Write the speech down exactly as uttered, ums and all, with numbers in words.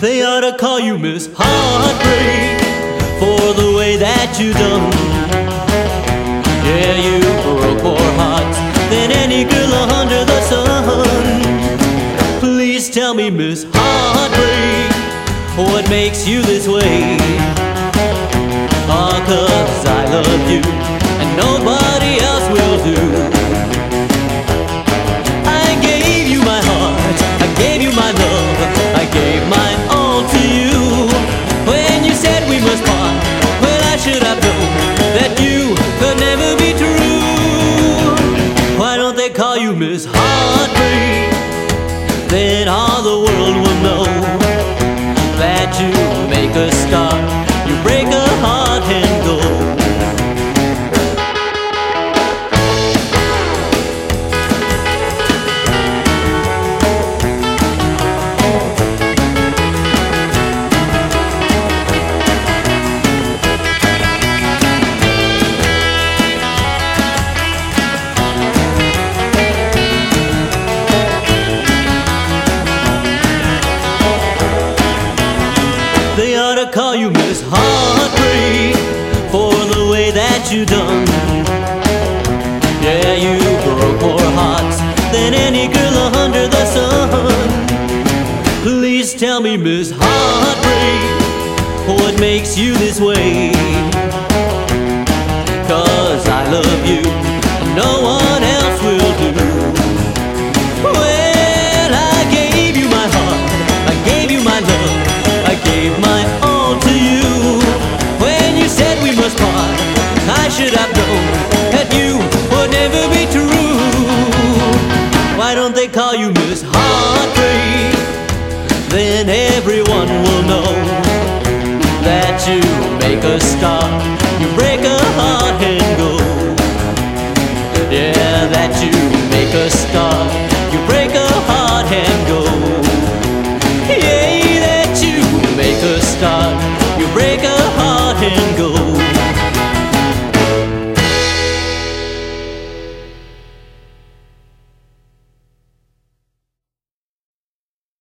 They ought to call you Miss Heartbreak for the way that you done. Yeah, you broke more hearts than any girl under the sun. Please tell me, Miss Heartbreak, what makes you this way? Ah, 'cause I love you and nobody else will do. I gave you my heart, I gave you my love, I gave my all to you. When you said we must part, well, I should have known that you could never be true. Why don't they call you Miss Heartbreak? Then all the world will know that you make a start, you break a heart and go. They ought to call you Miss Heartbreak for the way that you done. Yeah, you broke more hearts than any girl under the sun. Please tell me, Miss Heartbreak, what makes you this way? 'Cause I love you and no one else will do. Well, I gave you my heart, I gave you my love, I gave my all to you. When you said we must part, I should have known that you would never be true. Why don't they call you Miss Heartbreak? Then everyone will know that you make a start, you break a heart and go. Yeah, that you make a start,